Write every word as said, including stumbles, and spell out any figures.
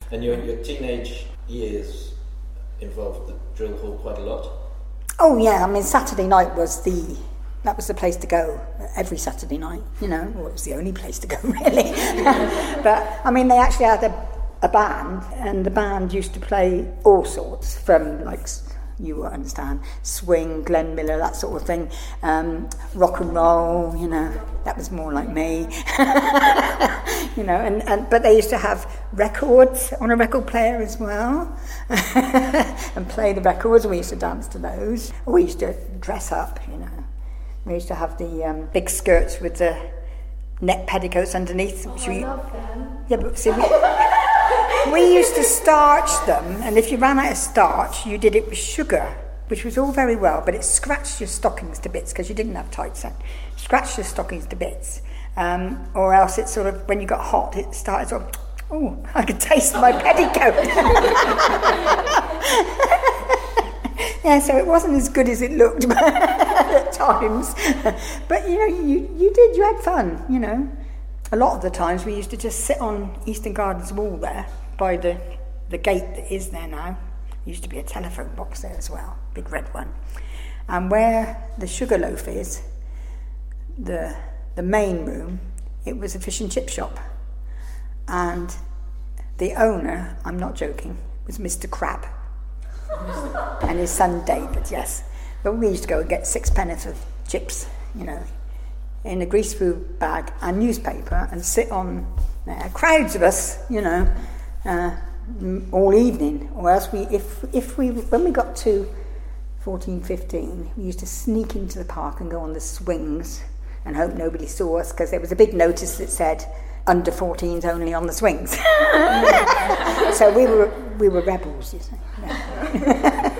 And your your teenage years involved the drill hall quite a lot? Oh yeah, I mean Saturday night was the, that was the place to go every Saturday night, you know, well, it was the only place to go really. But I mean they actually had a, a band, and the band used to play all sorts from like, you will understand, swing, Glenn Miller, that sort of thing, um, rock and roll, you know, that was more like me, you know, and, and but they used to have records on a record player as well, and play the records, and we used to dance to those. We used to dress up, you know, we used to have the um, big skirts with the net petticoats underneath. Oh, which I we, love them. Yeah, but see, we, we used to starch them, and if you ran out of starch, you did it with sugar, which was all very well, but it scratched your stockings to bits because you didn't have tights then. Scratched your stockings to bits, um, or else it sort of, when you got hot, it started sort of, oh, I could taste my petticoat. Yeah, so it wasn't as good as it looked at times, but you know, you you did, you had fun, you know. A lot of the times we used to just sit on Eastern Gardens wall there by the, the gate that is there now. There used to be a telephone box there as well, big red one. And where the Sugarloaf is, the the main room, it was a fish and chip shop. And the owner, I'm not joking, was Mister Crab. And his son David, yes. But we used to go and get six penneth of chips, you know, in a grease food bag and newspaper, and sit on there, crowds of us, you know, uh, all evening. Or else we, if if we, when we got to fourteen, fifteen, we used to sneak into the park and go on the swings and hope nobody saw us, because there was a big notice that said under fourteens only on the swings. So we were we were rebels, you see. Yeah.